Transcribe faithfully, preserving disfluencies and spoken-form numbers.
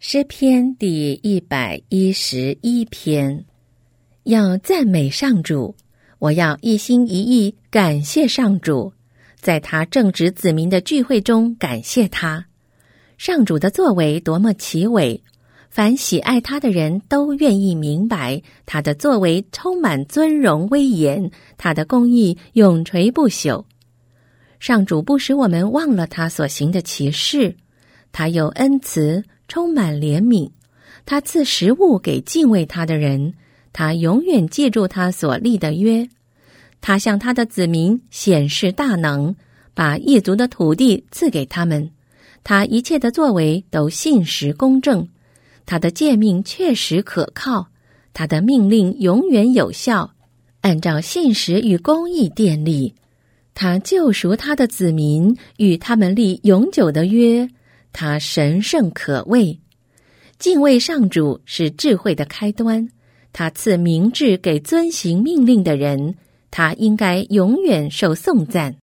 诗篇第一百一十一篇，要赞美上主，我要一心一意感谢上主，在他正直子民的聚会中感谢他。上主的作为多么奇伟，凡喜爱他的人都愿意明白，他的作为充满尊荣威严，他的公义永垂不朽。上主不使我们忘了他所行的奇事，他有恩慈，充满怜悯，他赐食物给敬畏他的人，他永远记住他所立的约。他向他的子民显示大能，把异族的土地赐给他们。他一切的作为都信实公正，他的诫命确实可靠，他的命令永远有效，按照信实与公义奠立。他救赎他的子民，与他们立永久的约。他神圣可畏，敬畏上主是智慧的开端。他赐明智给遵行命令的人，他应该永远受颂赞。